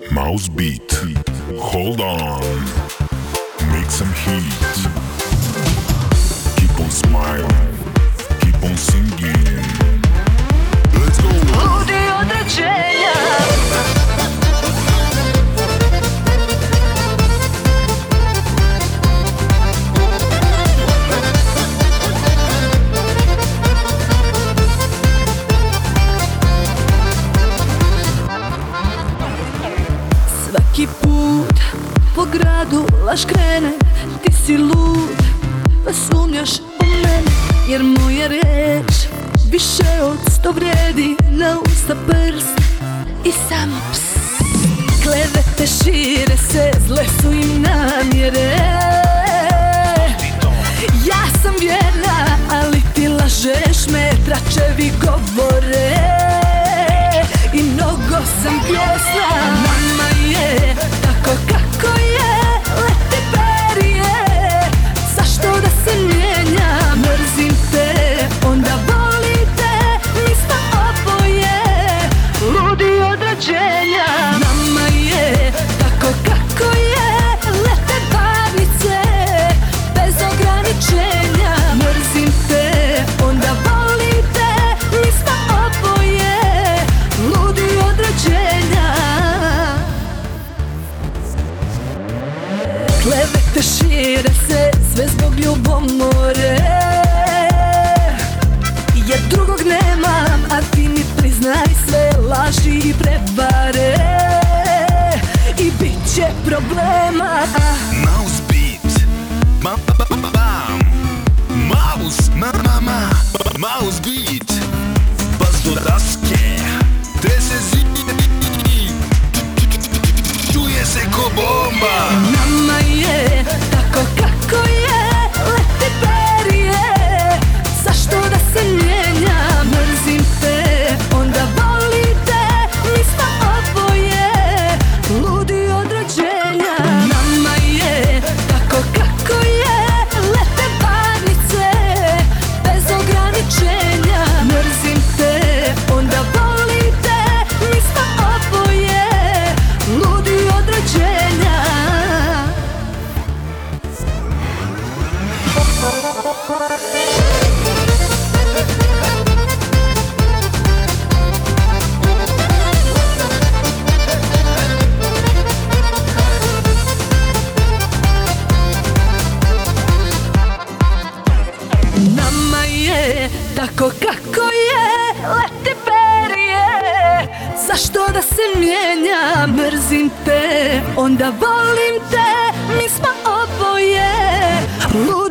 Mouse beat. Hold on. Make some heat. Keep on smiling. Keep on singing. Let's go. Ludi određenja. Svaki put po gradu laž krene, ti si lud, pa sumnjaš u mene. Jer moja reč više od 100 vrijedi, na usta prst i samo pst. Klevete šire se, zle su im namjere. Ja sam vjerna, ali ti lažeš me, tračevi govore. I mnogo sam pjesna, nama je tako kako je. Lete perije, zašto da se mijenja? Mrzim te, onda volim te, mi smo oboje ludi određenja. Nama je tako kako je. Lete parnice, bez ograničenja. Mrzim te, onda volim te, mi smo oboje ludi određenja. Klevete šire se, sve zbog ljubomore. Jer drugog nemam, a ti mi priznaj sve laži i prevare. I bit će problema. Mouse beat. Bam. Mouse. Mouse beat. Pas do daske. Trese zid. Čuje se ko bomba. Nama je tako kako je. Lete perije, zašto da se mijenja? Mrzim te, onda volim te, mi smo oboje ludi određenja. Nama je tako kako je. Lete parnice, bez ograničenja. Mrzim te, onda volim te, mi smo oboje ludi određenja. Nama je tako kako je. Lete perije, zašto da se mijenja? Mrzim te, onda volim te, mi smo oboje ludi